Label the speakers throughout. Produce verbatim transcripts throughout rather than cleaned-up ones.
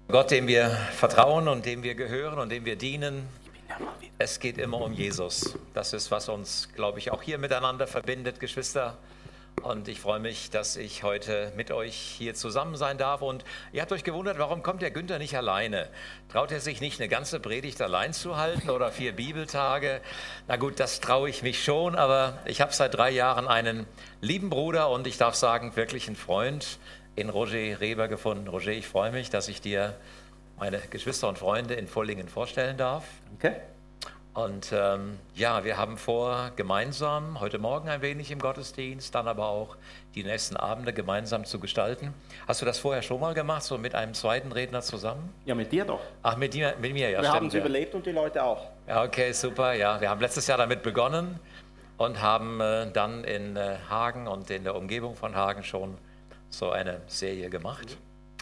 Speaker 1: Gott, dem wir vertrauen und dem wir gehören und dem wir dienen, es geht immer um Jesus. Das ist, was uns, glaube ich, auch hier miteinander verbindet, Geschwister. Und ich freue mich, dass ich heute mit euch hier zusammen sein darf. Und ihr habt euch gewundert, warum kommt der Günther nicht alleine? Traut er sich nicht, eine ganze Predigt allein zu halten oder vier Bibeltage? Na gut, das traue ich mich schon, aber ich habe seit drei Jahren einen lieben Bruder und ich darf sagen, wirklich einen Freund in Roger Reber gefunden. Roger, ich freue mich, dass ich dir meine Geschwister und Freunde in Vollingen vorstellen darf.
Speaker 2: Danke.
Speaker 1: Und ähm, ja, wir haben vor, gemeinsam heute Morgen ein wenig im Gottesdienst, dann aber auch die nächsten Abende gemeinsam zu gestalten. Hast du das vorher schon mal gemacht, so mit einem zweiten Redner zusammen?
Speaker 2: Ja, mit dir doch.
Speaker 1: Ach, mit, dir, mit mir, ja,
Speaker 2: wir
Speaker 1: stimmt.
Speaker 2: Wir haben es
Speaker 1: ja.
Speaker 2: überlebt und die Leute auch.
Speaker 1: Ja, okay, super. Ja, wir haben letztes Jahr damit begonnen und haben äh, dann in äh, Hagen und in der Umgebung von Hagen schon so eine Serie gemacht.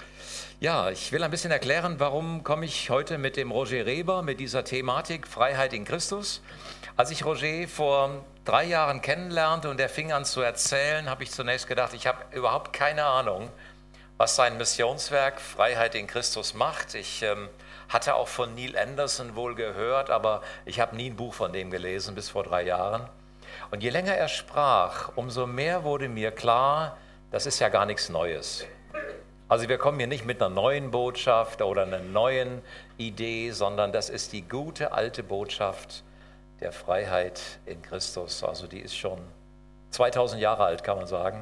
Speaker 1: Ja, ich will ein bisschen erklären, warum komme ich heute mit dem Roger Reber, mit dieser Thematik Freiheit in Christus. Als ich Roger vor drei Jahren kennenlernte und er fing an zu erzählen, habe ich zunächst gedacht, ich habe überhaupt keine Ahnung, was sein Missionswerk Freiheit in Christus macht. Ich ähm, hatte auch von Neil Anderson wohl gehört, aber ich habe nie ein Buch von dem gelesen, bis vor drei Jahren. Und je länger er sprach, umso mehr wurde mir klar, das ist ja gar nichts Neues. Also wir kommen hier nicht mit einer neuen Botschaft oder einer neuen Idee, sondern das ist die gute alte Botschaft der Freiheit in Christus. Also die ist schon zweitausend Jahre alt, kann man sagen.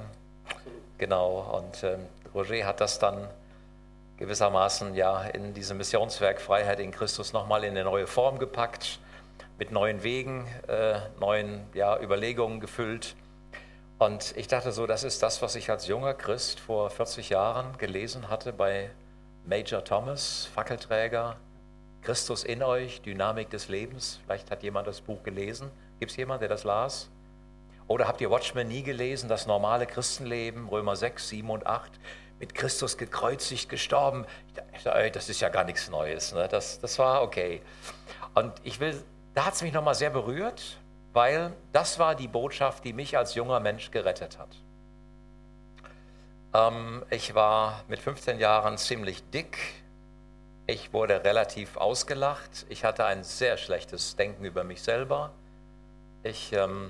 Speaker 1: Genau, und ähm, Roger hat das dann gewissermaßen ja in diesem Missionswerk Freiheit in Christus nochmal in eine neue Form gepackt, mit neuen Wegen, äh, neuen ja, Überlegungen gefüllt. Und ich dachte so, das ist das, was ich als junger Christ vor vierzig Jahren gelesen hatte bei Major Thomas, Fackelträger, Christus in euch, Dynamik des Lebens. Vielleicht hat jemand das Buch gelesen. Gibt es jemanden, der das las? Oder habt ihr Watchmen nie gelesen, das normale Christenleben, Römer sechs, sieben und acht, mit Christus gekreuzigt, gestorben? Ich dachte, ey, das ist ja gar nichts Neues. Ne? Das, das war okay. Und ich will, da hat es mich nochmal sehr berührt, weil das war die Botschaft, die mich als junger Mensch gerettet hat. Ähm, ich war mit fünfzehn Jahren ziemlich dick. Ich wurde relativ ausgelacht. Ich hatte ein sehr schlechtes Denken über mich selber. Ich ähm,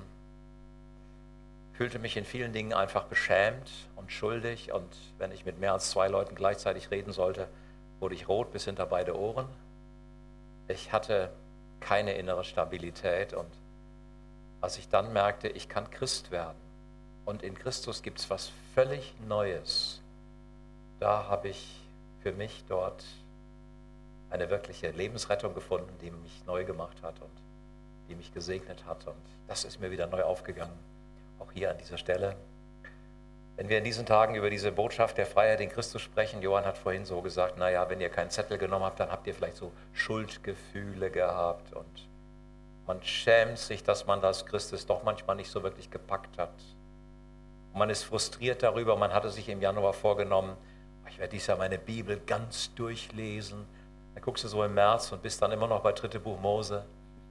Speaker 1: fühlte mich in vielen Dingen einfach beschämt und schuldig. Und wenn ich mit mehr als zwei Leuten gleichzeitig reden sollte, wurde ich rot bis hinter beide Ohren. Ich hatte keine innere Stabilität und als ich dann merkte, ich kann Christ werden und in Christus gibt es was völlig Neues, da habe ich für mich dort eine wirkliche Lebensrettung gefunden, die mich neu gemacht hat und die mich gesegnet hat. Und das ist mir wieder neu aufgegangen, auch hier an dieser Stelle. Wenn wir in diesen Tagen über diese Botschaft der Freiheit in Christus sprechen, Johann hat vorhin so gesagt, naja, wenn ihr keinen Zettel genommen habt, dann habt ihr vielleicht so Schuldgefühle gehabt und man schämt sich, dass man das Christus doch manchmal nicht so wirklich gepackt hat. Und man ist frustriert darüber, man hatte sich im Januar vorgenommen, ich werde dieses Jahr meine Bibel ganz durchlesen. Dann guckst du so im März und bist dann immer noch bei dritte Buch Mose.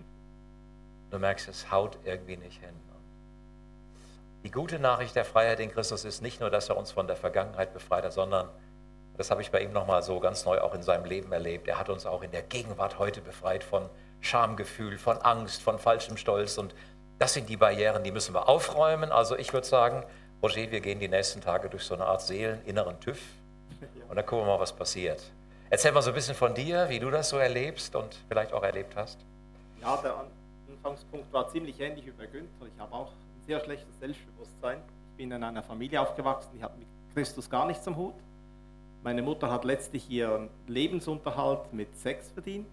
Speaker 1: Du merkst, es haut irgendwie nicht hin. Die gute Nachricht der Freiheit in Christus ist nicht nur, dass er uns von der Vergangenheit befreit hat, sondern, das habe ich bei ihm nochmal so ganz neu auch in seinem Leben erlebt, er hat uns auch in der Gegenwart heute befreit von Schamgefühl, von Angst, von falschem Stolz. Und das sind die Barrieren, die müssen wir aufräumen. Also ich würde sagen, Roger, wir gehen die nächsten Tage durch so eine Art seeleninneren TÜV und dann gucken wir mal, was passiert. Erzähl mal so ein bisschen von dir, wie du das so erlebst und vielleicht auch erlebt hast.
Speaker 2: Ja, der Anfangspunkt war ziemlich ähnlich wie bei Günther. Ich habe auch ein sehr schlechtes Selbstbewusstsein. Ich bin in einer Familie aufgewachsen, die hat mit Christus gar nichts am Hut. Meine Mutter hat letztlich ihren Lebensunterhalt mit Sex verdient.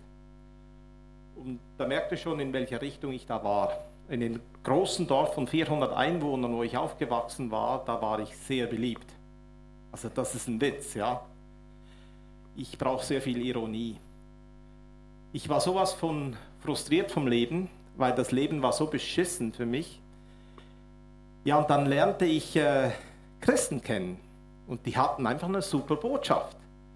Speaker 2: Und da merkte ich schon, in welcher Richtung ich da war. In dem großen Dorf von vierhundert Einwohnern, wo ich aufgewachsen war, da war ich sehr beliebt. Also das ist ein Witz, ja. Ich brauche sehr viel Ironie. Ich war sowas von frustriert vom Leben, weil das Leben war so beschissen für mich. Ja, und dann lernte ich äh, Christen kennen und die hatten einfach eine super Botschaft.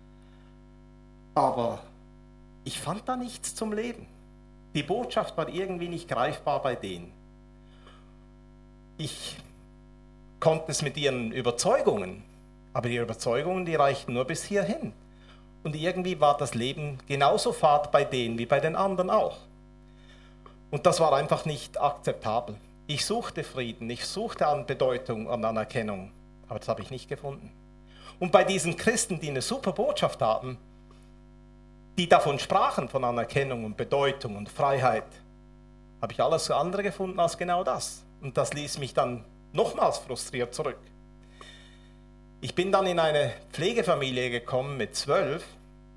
Speaker 2: Aber ich fand da nichts zum Leben. Die Botschaft war irgendwie nicht greifbar bei denen. Ich konnte es mit ihren Überzeugungen, aber die Überzeugungen, die reichten nur bis hierhin. Und irgendwie war das Leben genauso fad bei denen wie bei den anderen auch. Und das war einfach nicht akzeptabel. Ich suchte Frieden, ich suchte an Bedeutung, an Anerkennung, aber das habe ich nicht gefunden. Und bei diesen Christen, die eine super Botschaft haben, die davon sprachen, von Anerkennung und Bedeutung und Freiheit, habe ich alles andere gefunden als genau das. Und das ließ mich dann nochmals frustriert zurück. Ich bin dann in eine Pflegefamilie gekommen mit zwölf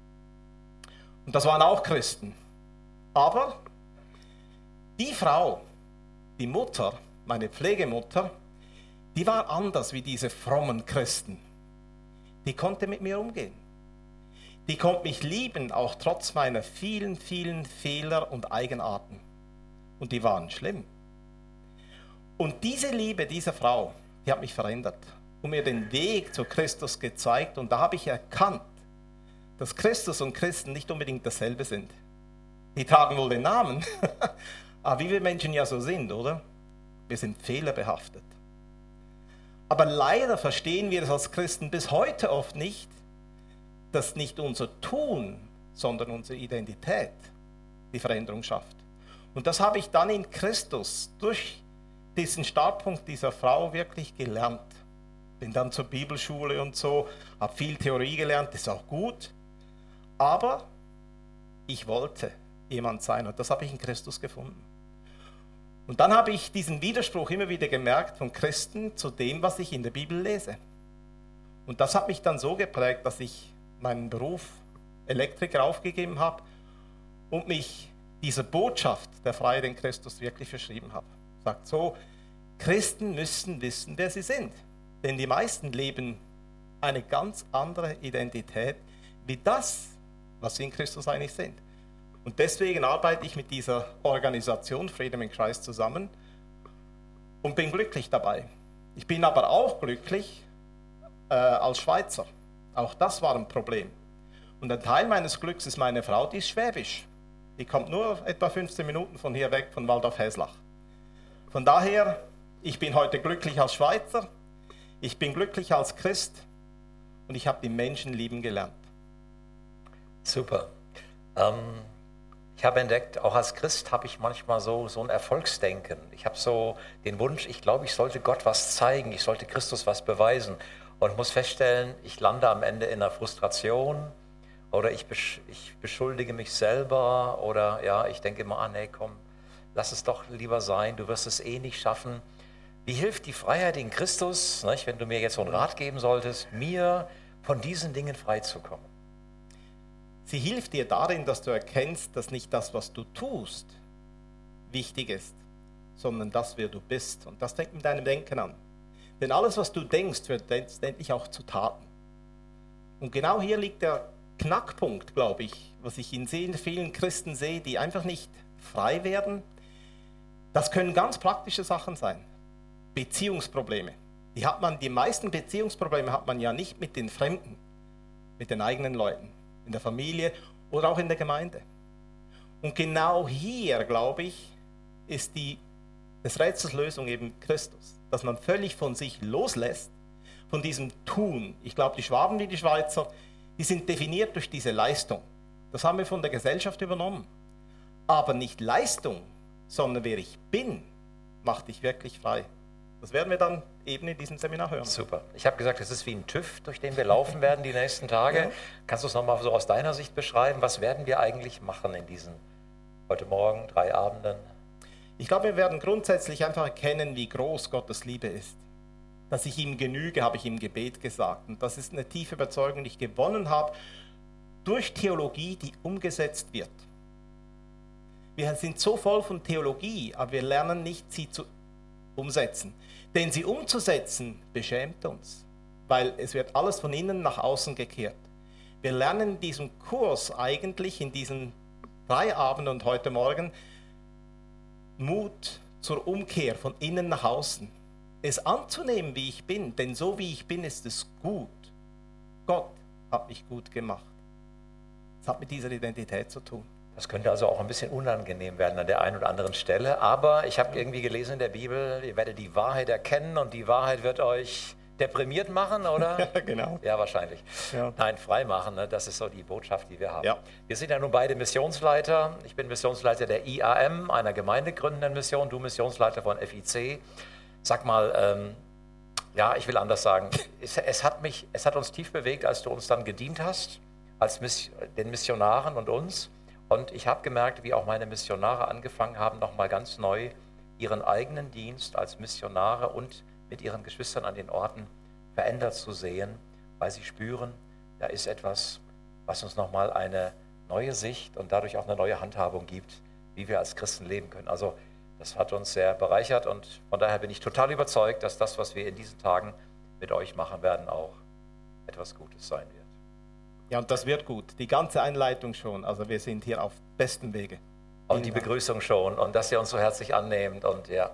Speaker 2: und das waren auch Christen. Aber die Frau, die Mutter, meine Pflegemutter, die war anders wie diese frommen Christen. Die konnte mit mir umgehen. Die konnte mich lieben, auch trotz meiner vielen, vielen Fehler und Eigenarten. Und die waren schlimm. Und diese Liebe dieser Frau, die hat mich verändert und mir den Weg zu Christus gezeigt. Und da habe ich erkannt, dass Christus und Christen nicht unbedingt dasselbe sind. Die tragen wohl den Namen, aber wie wir Menschen ja so sind, oder? Wir sind fehlerbehaftet. Aber leider verstehen wir es als Christen bis heute oft nicht, dass nicht unser Tun, sondern unsere Identität die Veränderung schafft. Und das habe ich dann in Christus durch diesen Startpunkt dieser Frau wirklich gelernt. Bin dann zur Bibelschule und so, habe viel Theorie gelernt, ist auch gut. Aber ich wollte jemand sein und das habe ich in Christus gefunden. Und dann habe ich diesen Widerspruch immer wieder gemerkt von Christen zu dem, was ich in der Bibel lese. Und das hat mich dann so geprägt, dass ich meinen Beruf Elektriker aufgegeben habe und mich dieser Botschaft der Freiheit in Christus wirklich verschrieben habe. Sagt so, Christen müssen wissen, wer sie sind. Denn die meisten leben eine ganz andere Identität wie das, was sie in Christus eigentlich sind. Und deswegen arbeite ich mit dieser Organisation Freedom in Christ zusammen und bin glücklich dabei. Ich bin aber auch glücklich äh, als Schweizer. Auch das war ein Problem. Und ein Teil meines Glücks ist meine Frau, die ist schwäbisch. Die kommt nur etwa fünfzehn Minuten von hier weg, von Waldorf-Heslach. Von daher, ich bin heute glücklich als Schweizer, ich bin glücklich als Christ und ich habe die Menschen lieben gelernt.
Speaker 1: Super. Ähm, ich habe entdeckt, auch als Christ habe ich manchmal so, so ein Erfolgsdenken. Ich habe so den Wunsch, ich glaube, ich sollte Gott was zeigen, ich sollte Christus was beweisen. Und muss feststellen, ich lande am Ende in einer Frustration oder ich, besch- ich beschuldige mich selber oder ja, ich denke immer, ah nee, komm, lass es doch lieber sein, du wirst es eh nicht schaffen. Wie hilft die Freiheit in Christus, nicht, wenn du mir jetzt so einen Rat geben solltest, mir von diesen Dingen freizukommen?
Speaker 2: Sie hilft dir darin, dass du erkennst, dass nicht das, was du tust, wichtig ist, sondern das, wer du bist. Und das fängt mit deinem Denken an. Denn alles, was du denkst, wird letztendlich auch zu Taten. Und genau hier liegt der Knackpunkt, glaube ich, was ich in sehr vielen Christen sehe, die einfach nicht frei werden. Das können ganz praktische Sachen sein. Beziehungsprobleme. Die hat man, die meisten Beziehungsprobleme hat man ja nicht mit den Fremden, mit den eigenen Leuten, in der Familie oder auch in der Gemeinde. Und genau hier, glaube ich, ist die, des Rätsels Lösung eben Christus. Dass man völlig von sich loslässt, von diesem Tun. Ich glaube, die Schwaben wie die Schweizer, die sind definiert durch diese Leistung. Das haben wir von der Gesellschaft übernommen. Aber nicht Leistung, sondern wer ich bin, macht dich wirklich frei. Das werden wir dann eben in diesem Seminar hören.
Speaker 1: Super. Ich habe gesagt, es ist wie ein TÜV, durch den wir laufen werden die nächsten Tage. Ja. Kannst du es nochmal so aus deiner Sicht beschreiben? Was werden wir eigentlich machen in diesen heute Morgen, drei Abenden?
Speaker 2: Ich glaube, wir werden grundsätzlich einfach erkennen, wie groß Gottes Liebe ist. Dass ich ihm genüge, habe ich im Gebet gesagt. Und das ist eine tiefe Überzeugung, die ich gewonnen habe durch Theologie, die umgesetzt wird. Wir sind so voll von Theologie, aber wir lernen nicht, sie zu umsetzen. Denn sie umzusetzen, beschämt uns, weil es wird alles von innen nach außen gekehrt. Wir lernen in diesem Kurs eigentlich, in diesen drei Abenden und heute Morgen, Mut zur Umkehr von innen nach außen. Es anzunehmen, wie ich bin, denn so wie ich bin, ist es gut. Gott hat mich gut gemacht. Es hat mit dieser Identität zu tun.
Speaker 1: Das könnte also auch ein bisschen unangenehm werden an der einen oder anderen Stelle, aber ich habe irgendwie gelesen in der Bibel, ihr werdet die Wahrheit erkennen und die Wahrheit wird euch deprimiert machen, oder?
Speaker 3: Ja, genau.
Speaker 1: Ja, wahrscheinlich.
Speaker 3: Ja.
Speaker 1: Nein, frei machen, ne? Das ist so die Botschaft, die wir haben.
Speaker 3: Ja.
Speaker 1: Wir sind ja nun beide Missionsleiter. Ich bin Missionsleiter der I A M, einer gemeindegründenden Mission, du Missionsleiter von F I C. Sag mal, ähm, ja, ich will anders sagen, es, es, hat mich, es hat uns tief bewegt, als du uns dann gedient hast, als Miss, den Missionaren und uns. Und ich habe gemerkt, wie auch meine Missionare angefangen haben, nochmal ganz neu ihren eigenen Dienst als Missionare und mit ihren Geschwistern an den Orten verändert zu sehen, weil sie spüren, da ist etwas, was uns nochmal eine neue Sicht und dadurch auch eine neue Handhabung gibt, wie wir als Christen leben können. Also das hat uns sehr bereichert und von daher bin ich total überzeugt, dass das, was wir in diesen Tagen mit euch machen werden, auch etwas Gutes sein wird.
Speaker 3: Ja, und das wird gut. Die ganze Einleitung schon. Also wir sind hier auf bestem Wege.
Speaker 1: Und die Begrüßung schon und dass ihr uns so herzlich annehmt. Und ja,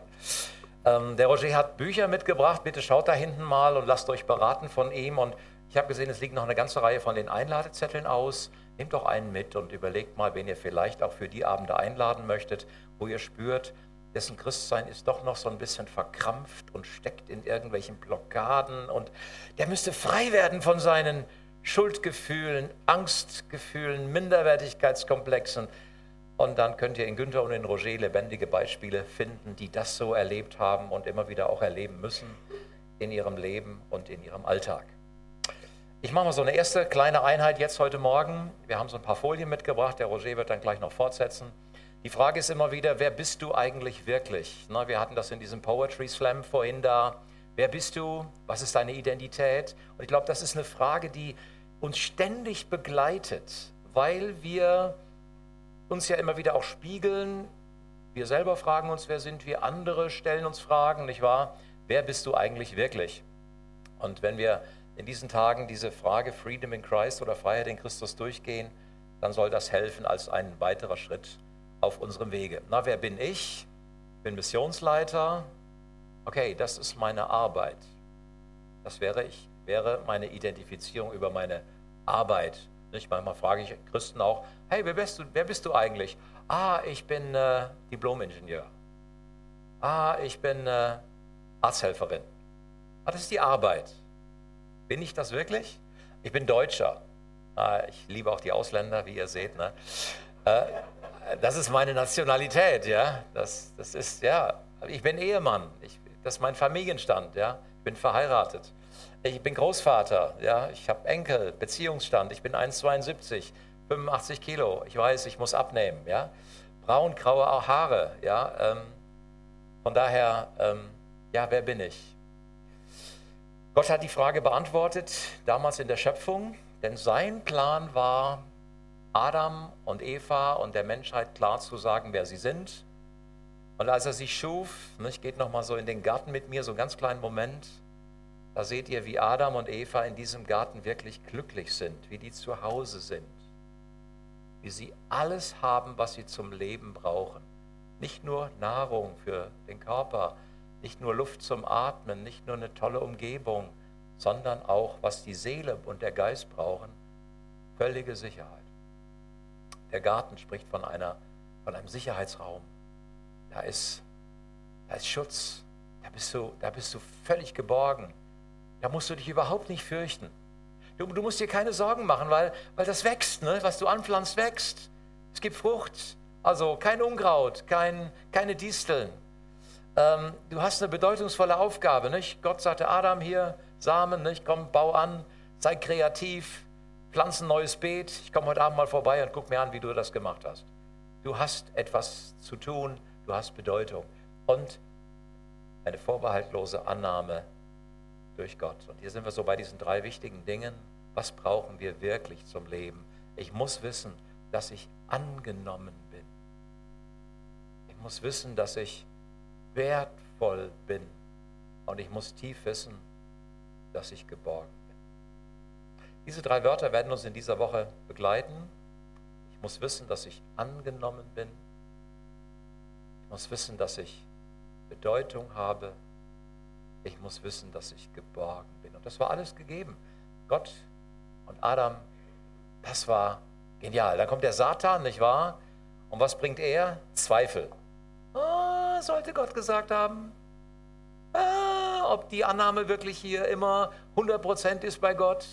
Speaker 1: ähm, der Roger hat Bücher mitgebracht. Bitte schaut da hinten mal und lasst euch beraten von ihm. Und ich habe gesehen, es liegt noch eine ganze Reihe von den Einladezetteln aus. Nehmt doch einen mit und überlegt mal, wen ihr vielleicht auch für die Abende einladen möchtet, wo ihr spürt, dessen Christsein ist doch noch so ein bisschen verkrampft und steckt in irgendwelchen Blockaden. Und der müsste frei werden von seinen Schuldgefühlen, Angstgefühlen, Minderwertigkeitskomplexen. Und dann könnt ihr in Günther und in Roger lebendige Beispiele finden, die das so erlebt haben und immer wieder auch erleben müssen in ihrem Leben und in ihrem Alltag. Ich mache mal so eine erste kleine Einheit jetzt heute Morgen. Wir haben so ein paar Folien mitgebracht, der Roger wird dann gleich noch fortsetzen. Die Frage ist immer wieder, wer bist du eigentlich wirklich? Na, wir hatten das in diesem Poetry Slam vorhin da. Wer bist du? Was ist deine Identität? Und ich glaube, das ist eine Frage, die uns ständig begleitet, weil wir uns ja immer wieder auch spiegeln. Wir selber fragen uns, wer sind wir? Andere stellen uns Fragen, nicht wahr? Wer bist du eigentlich wirklich? Und wenn wir in diesen Tagen diese Frage Freedom in Christ oder Freiheit in Christus durchgehen, dann soll das helfen als ein weiterer Schritt auf unserem Wege. Na, wer bin ich? Ich bin Missionsleiter. Okay, das ist meine Arbeit. Das wäre ich, wäre meine Identifizierung über meine Arbeit. Nicht? Manchmal frage ich Christen auch, hey, wer bist du, wer bist du eigentlich? Ah, ich bin äh, Diplom-Ingenieur. Ah, ich bin äh, Arzthelferin. Ah, das ist die Arbeit. Bin ich das wirklich? Ich bin Deutscher. Ah, ich liebe auch die Ausländer, wie ihr seht. Ne? Äh, das ist meine Nationalität, ja. Das, das ist, ja. Ich bin Ehemann. Ich, das ist mein Familienstand, ja. Ich bin verheiratet. Ich bin Großvater, ja. Ich habe Enkel, Beziehungsstand. Ich bin eins Komma zweiundsiebzig, fünfundachtzig Kilo. Ich weiß, ich muss abnehmen, ja. Braun-graue Haare, ja. Ähm, von daher, ähm, ja, wer bin ich? Gott hat die Frage beantwortet, damals in der Schöpfung, denn sein Plan war, Adam und Eva und der Menschheit klar zu sagen, wer sie sind. Und als er sie schuf, ich gehe nochmal so in den Garten mit mir, so einen ganz kleinen Moment, da seht ihr, wie Adam und Eva in diesem Garten wirklich glücklich sind, wie die zu Hause sind, wie sie alles haben, was sie zum Leben brauchen. Nicht nur Nahrung für den Körper, nicht nur Luft zum Atmen, nicht nur eine tolle Umgebung, sondern auch, was die Seele und der Geist brauchen, völlige Sicherheit. Der Garten spricht von, einer, von einem Sicherheitsraum. Da ist, da ist Schutz, da bist, du, da bist du völlig geborgen. Da musst du dich überhaupt nicht fürchten. Du, du musst dir keine Sorgen machen, weil, weil das wächst, ne? Was du anpflanzt, wächst. Es gibt Frucht, also kein Unkraut, kein, keine Disteln. Ähm, du hast eine bedeutungsvolle Aufgabe. Nicht? Gott sagte Adam hier, Samen, nicht? Komm, bau an, sei kreativ, pflanz ein neues Beet. Ich komme heute Abend mal vorbei und guck mir an, wie du das gemacht hast. Du hast etwas zu tun, du hast Bedeutung und eine vorbehaltlose Annahme durch Gott. Und hier sind wir so bei diesen drei wichtigen Dingen. Was brauchen wir wirklich zum Leben? Ich muss wissen, dass ich angenommen bin. Ich muss wissen, dass ich wertvoll bin. Und ich muss tief wissen, dass ich geborgen bin. Diese drei Wörter werden uns in dieser Woche begleiten. Ich muss wissen, dass ich angenommen bin. Ich muss wissen, dass ich Bedeutung habe. Ich muss wissen, dass ich geborgen bin. Und das war alles gegeben. Gott und Adam, das war genial. Dann kommt der Satan, nicht wahr? Und was bringt er? Zweifel. Oh, sollte Gott gesagt haben. Ah, ob die Annahme wirklich hier immer hundert Prozent ist bei Gott.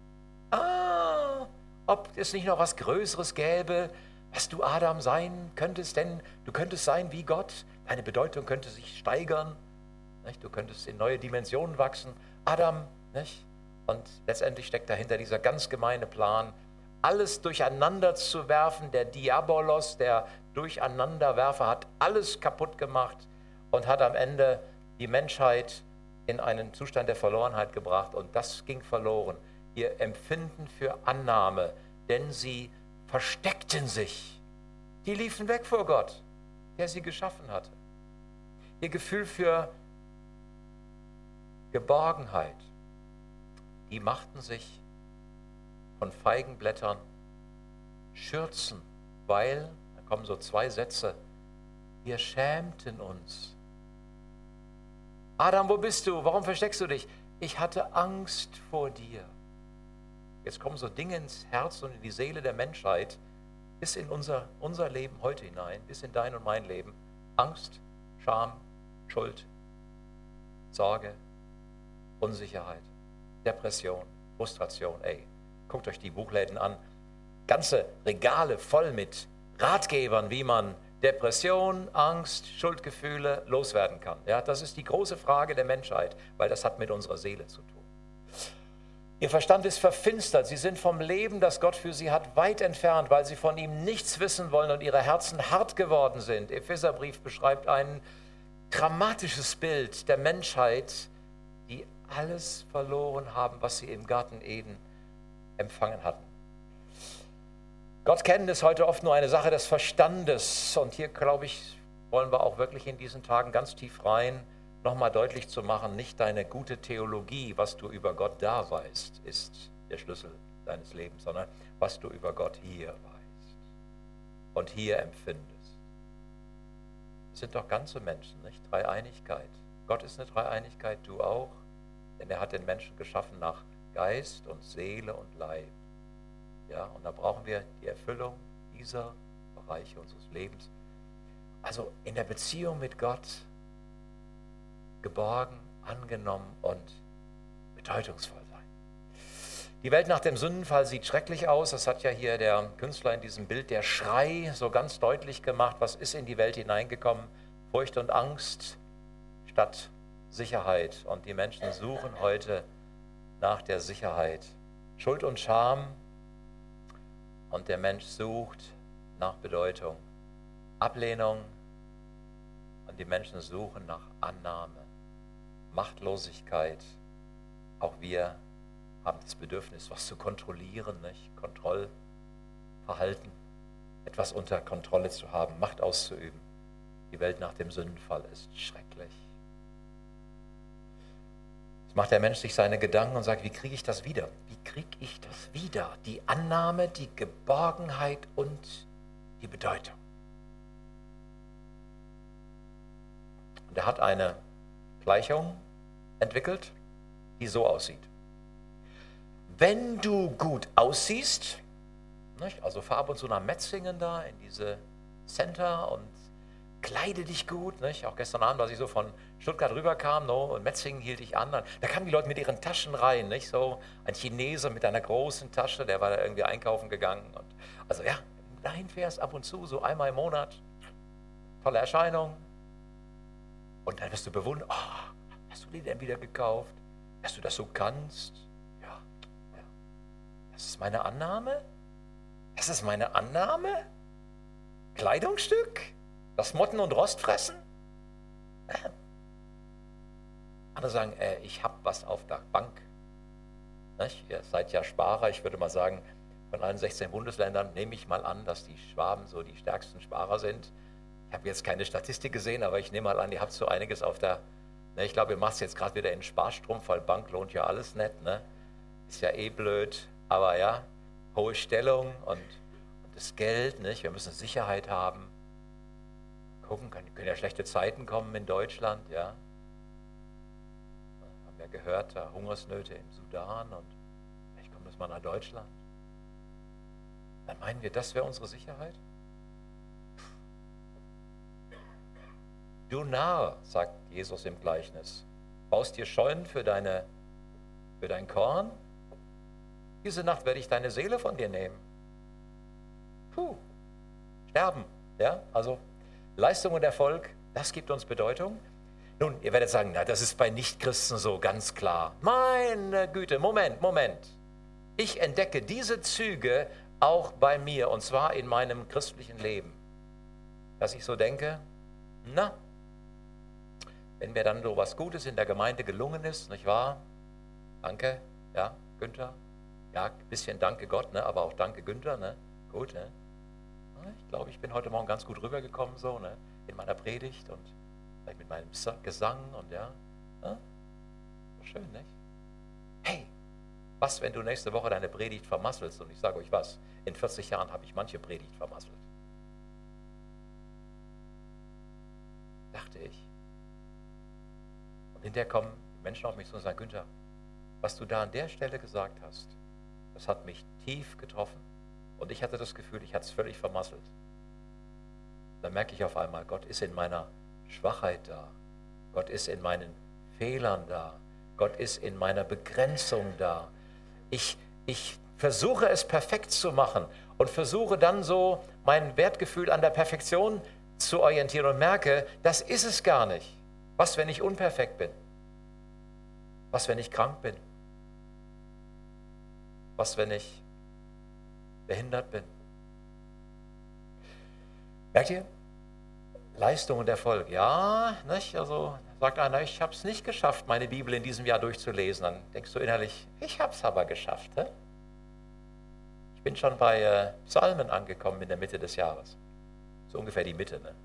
Speaker 1: Ah, ob es nicht noch was Größeres gäbe, was du, Adam, sein könntest, denn du könntest sein wie Gott. Deine Bedeutung könnte sich steigern. Nicht? Du könntest in neue Dimensionen wachsen. Adam, nicht? Und letztendlich steckt dahinter dieser ganz gemeine Plan, alles durcheinander zu werfen. Der Diabolos, der Durcheinanderwerfer, hat alles kaputt gemacht und hat am Ende die Menschheit in einen Zustand der Verlorenheit gebracht. Und das ging verloren. Ihr Empfinden für Annahme, denn sie versteckten sich. Die liefen weg vor Gott, der sie geschaffen hatte. Ihr Gefühl für Geborgenheit, die machten sich von Feigenblättern Schürzen, weil, da kommen so zwei Sätze, wir schämten uns. Adam, wo bist du? Warum versteckst du dich? Ich hatte Angst vor dir. Jetzt kommen so Dinge ins Herz und in die Seele der Menschheit, bis in unser, unser Leben heute hinein, bis in dein und mein Leben. Angst, Scham, Schuld, Sorge, Unsicherheit, Depression, Frustration. Ey, guckt euch die Buchläden an. Ganze Regale voll mit Ratgebern, wie man Depression, Angst, Schuldgefühle loswerden kann. Ja, das ist die große Frage der Menschheit, weil das hat mit unserer Seele zu tun. Ihr Verstand ist verfinstert. Sie sind vom Leben, das Gott für sie hat, weit entfernt, weil sie von ihm nichts wissen wollen und ihre Herzen hart geworden sind. Epheserbrief beschreibt ein dramatisches Bild der Menschheit, die alles verloren haben, was sie im Garten Eden empfangen hatten. Gott kennen ist heute oft nur eine Sache des Verstandes. Und hier, glaube ich, wollen wir auch wirklich in diesen Tagen ganz tief rein, nochmal deutlich zu machen, nicht deine gute Theologie, was du über Gott da weißt, ist der Schlüssel deines Lebens, sondern was du über Gott hier weißt und hier empfindest. Es sind doch ganze Menschen, nicht? Dreieinigkeit. Gott ist eine Dreieinigkeit, du auch, denn er hat den Menschen geschaffen nach Geist und Seele und Leib. Ja, und da brauchen wir die Erfüllung dieser Bereiche unseres Lebens. Also in der Beziehung mit Gott geborgen, angenommen und bedeutungsvoll sein. Die Welt nach dem Sündenfall sieht schrecklich aus. Das hat ja hier der Künstler in diesem Bild, der Schrei, so ganz deutlich gemacht. Was ist in die Welt hineingekommen? Furcht und Angst statt Sicherheit. Und die Menschen suchen heute nach der Sicherheit. Schuld und Scham. Und der Mensch sucht nach Bedeutung. Ablehnung. Und die Menschen suchen nach Annahme. Machtlosigkeit. Auch wir haben das Bedürfnis, was zu kontrollieren, nicht? Kontrollverhalten, etwas unter Kontrolle zu haben, Macht auszuüben. Die Welt nach dem Sündenfall ist schrecklich. Jetzt macht der Mensch sich seine Gedanken und sagt, wie kriege ich das wieder? Wie kriege ich das wieder? Die Annahme, die Geborgenheit und die Bedeutung. Und er hat eine Gleichung entwickelt, die so aussieht. Wenn du gut aussiehst, nicht? Also fahr ab und zu nach Metzingen da in diese Center und kleide dich gut. Nicht? Auch gestern Abend, als ich so von Stuttgart rüberkam, no, und Metzingen hielt ich an, da kamen die Leute mit ihren Taschen rein. Nicht? So ein Chinese mit einer großen Tasche, der war da irgendwie einkaufen gegangen. Und also ja, wenn du dahin fährst ab und zu, so einmal im Monat, tolle Erscheinung. Und dann wirst du bewundert, oh, hast du die denn wieder gekauft? Dass du das so kannst? Ja, ja. Das ist meine Annahme? Das ist meine Annahme? Kleidungsstück? Das Motten und Rost fressen? Äh. Andere sagen, äh, ich habe was auf der Bank. Nicht? Ihr seid ja Sparer, ich würde mal sagen, von allen sechzehn Bundesländern nehme ich mal an, dass die Schwaben so die stärksten Sparer sind. Ich habe jetzt keine Statistik gesehen, aber ich nehme mal an, ihr habt so einiges auf der, ne, ich glaube, ihr macht es jetzt gerade wieder in Sparstrumpf, weil Bank lohnt ja alles nicht, ne? Ist ja eh blöd, aber ja, hohe Stellung und, und das Geld, nicht? Wir müssen Sicherheit haben. Gucken, können, können ja schlechte Zeiten kommen in Deutschland, ja. Haben ja gehört, da Hungersnöte im Sudan und vielleicht kommt das mal nach Deutschland. Dann meinen wir, das wäre unsere Sicherheit? Du Narr, sagt Jesus im Gleichnis, baust dir Scheunen für, deine, für dein Korn. Diese Nacht werde ich deine Seele von dir nehmen. Puh, sterben. Ja? Also Leistung und Erfolg, das gibt uns Bedeutung. Nun, ihr werdet sagen, na, das ist bei Nichtchristen so ganz klar. Meine Güte, Moment, Moment. Ich entdecke diese Züge auch bei mir, und zwar in meinem christlichen Leben. Dass ich so denke, na, wenn mir dann so was Gutes in der Gemeinde gelungen ist, nicht wahr? Danke, ja, Günther. Ja, ein bisschen danke Gott, ne, aber auch danke Günther, ne? Gut, ne? Ich glaube, ich bin heute Morgen ganz gut rübergekommen, so, ne? In meiner Predigt und vielleicht mit meinem Gesang und ja. Ne? Schön, nicht? Hey, was, wenn du nächste Woche deine Predigt vermasselst? Und ich sage euch was, in vierzig Jahren habe ich manche Predigt vermasselt. Dachte ich. Und hinterher kommen Menschen auf mich zu und sagen, Günther, was du da an der Stelle gesagt hast, das hat mich tief getroffen. Und ich hatte das Gefühl, ich hatte es völlig vermasselt. Dann merke ich auf einmal, Gott ist in meiner Schwachheit da. Gott ist in meinen Fehlern da. Gott ist in meiner Begrenzung da. Ich, ich versuche es perfekt zu machen und versuche dann so mein Wertgefühl an der Perfektion zu orientieren und merke, das ist es gar nicht. Was, wenn ich unperfekt bin? Was, wenn ich krank bin? Was, wenn ich behindert bin? Merkt ihr? Leistung und Erfolg. Ja, nicht? Also sagt einer, ich habe es nicht geschafft, meine Bibel in diesem Jahr durchzulesen. Dann denkst du innerlich, ich habe es aber geschafft. He? Ich bin schon bei äh, Psalmen angekommen in der Mitte des Jahres. So ungefähr die Mitte. Ne?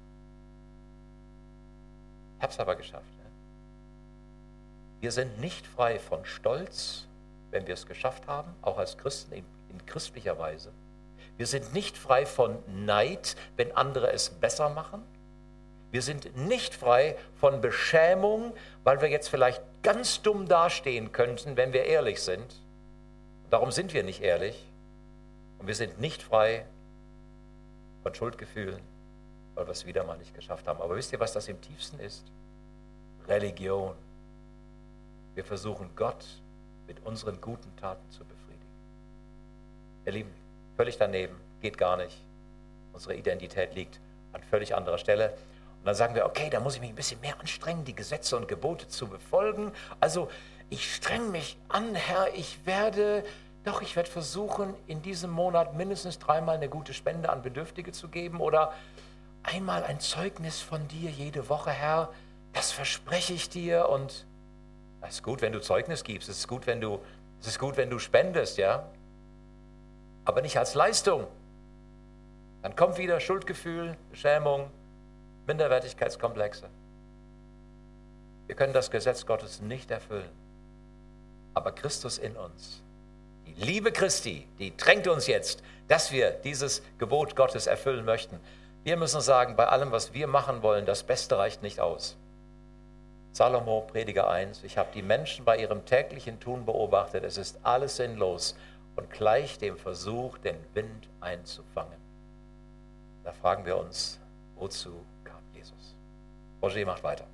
Speaker 1: Ich habe es aber geschafft. Ne? Wir sind nicht frei von Stolz, wenn wir es geschafft haben, auch als Christen in, in christlicher Weise. Wir sind nicht frei von Neid, wenn andere es besser machen. Wir sind nicht frei von Beschämung, weil wir jetzt vielleicht ganz dumm dastehen könnten, wenn wir ehrlich sind. Darum sind wir nicht ehrlich. Und wir sind nicht frei von Schuldgefühlen, weil wir es wieder mal nicht geschafft haben. Aber wisst ihr, was das im tiefsten ist? Religion. Wir versuchen Gott mit unseren guten Taten zu befriedigen. Ihr Lieben, völlig daneben, geht gar nicht. Unsere Identität liegt an völlig anderer Stelle. Und dann sagen wir, okay, da muss ich mich ein bisschen mehr anstrengen, die Gesetze und Gebote zu befolgen. Also ich strenge mich an, Herr, ich werde, doch ich werde versuchen, in diesem Monat mindestens dreimal eine gute Spende an Bedürftige zu geben oder einmal ein Zeugnis von dir jede Woche, Herr, das verspreche ich dir. Und es ist gut, wenn du Zeugnis gibst, es ist gut, wenn du, es ist gut, wenn du spendest, ja, aber nicht als Leistung. Dann kommt wieder Schuldgefühl, Beschämung, Minderwertigkeitskomplexe. Wir können das Gesetz Gottes nicht erfüllen. Aber Christus in uns, die Liebe Christi, die drängt uns jetzt, dass wir dieses Gebot Gottes erfüllen möchten. Wir müssen sagen, bei allem, was wir machen wollen, das Beste reicht nicht aus. Salomo, Prediger eins, ich habe die Menschen bei ihrem täglichen Tun beobachtet, es ist alles sinnlos und gleich dem Versuch, den Wind einzufangen. Da fragen wir uns, wozu kam Jesus? Roger macht weiter.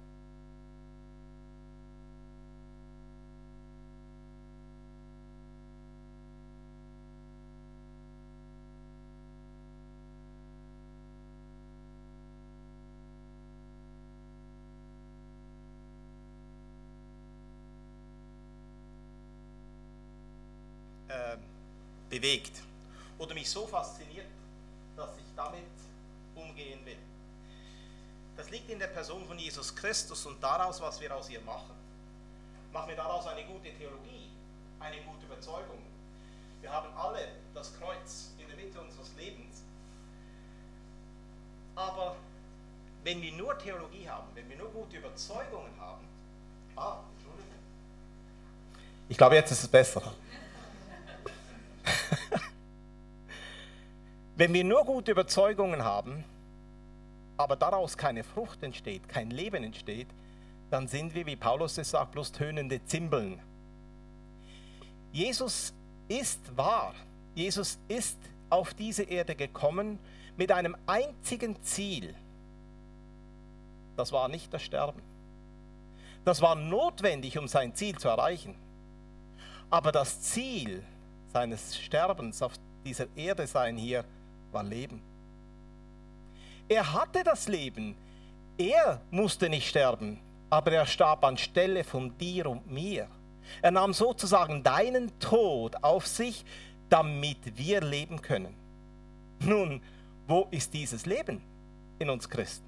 Speaker 3: Äh, bewegt oder mich so fasziniert, dass ich damit umgehen will. Das liegt in der Person von Jesus Christus und daraus, was wir aus ihr machen. Machen wir daraus eine gute Theologie, eine gute Überzeugung. Wir haben alle das Kreuz in der Mitte unseres Lebens. Aber wenn wir nur Theologie haben, wenn wir nur gute Überzeugungen haben, ah, Entschuldigung. Ich glaube, jetzt ist es besser. Wenn wir nur gute Überzeugungen haben, aber daraus keine Frucht entsteht, kein Leben entsteht, dann sind wir, wie Paulus es sagt, bloß tönende Zimbeln. Jesus ist wahr. Jesus ist auf diese Erde gekommen mit einem einzigen Ziel. Das war nicht das Sterben. Das war notwendig, um sein Ziel zu erreichen. Aber das Ziel seines Sterbens auf dieser Erde sein hier war Leben. Er hatte das Leben. Er musste nicht sterben, aber er starb anstelle von dir und mir. Er nahm sozusagen deinen Tod auf sich, damit wir leben können. Nun, wo ist dieses Leben in uns Christen?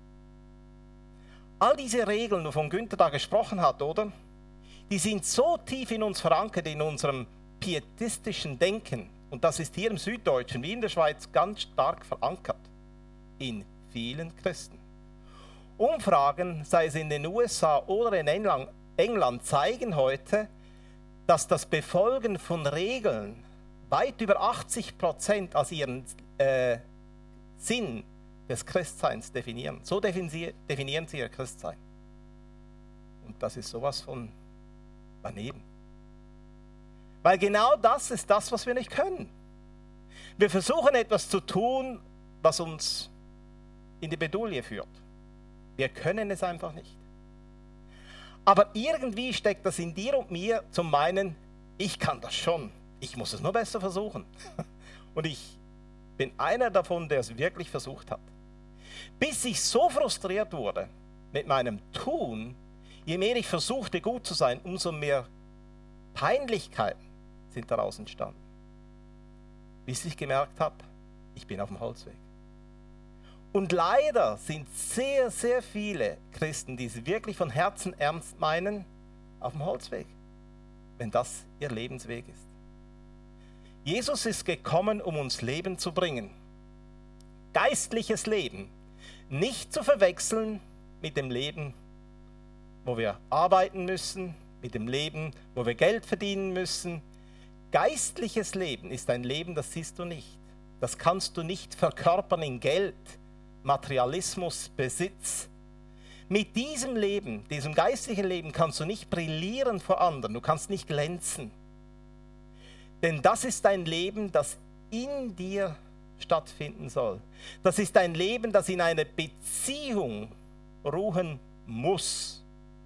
Speaker 3: All diese Regeln, wovon Günther da gesprochen hat, oder? Die sind so tief in uns verankert, in unserem pietistischen Denken. Und das ist hier im Süddeutschen wie in der Schweiz ganz stark verankert. In vielen Christen. Umfragen, sei es in den U S A oder in England, England zeigen heute, dass das Befolgen von Regeln weit über achtzig Prozent als ihren äh, Sinn des Christseins definieren. So definieren sie ihr Christsein. Und das ist sowas von daneben. Weil genau das ist das, was wir nicht können. Wir versuchen etwas zu tun, was uns in die Bedouille führt. Wir können es einfach nicht. Aber irgendwie steckt das in dir und mir zum meinen, ich kann das schon, ich muss es nur besser versuchen. Und ich bin einer davon, der es wirklich versucht hat. Bis ich so frustriert wurde mit meinem Tun, je mehr ich versuchte gut zu sein, umso mehr Peinlichkeiten sind daraus entstanden. Bis ich gemerkt habe, ich bin auf dem Holzweg. Und leider sind sehr, sehr viele Christen, die es wirklich von Herzen ernst meinen, auf dem Holzweg, wenn das ihr Lebensweg ist. Jesus ist gekommen, um uns Leben zu bringen. Geistliches Leben, nicht zu verwechseln mit dem Leben, wo wir arbeiten müssen, mit dem Leben, wo wir Geld verdienen müssen. Geistliches Leben ist ein Leben, das siehst du nicht. Das kannst du nicht verkörpern in Geld, Materialismus, Besitz. Mit diesem Leben, diesem geistlichen Leben, kannst du nicht brillieren vor anderen, du kannst nicht glänzen. Denn das ist ein Leben, das in dir stattfinden soll. Das ist ein Leben, das in einer Beziehung ruhen muss.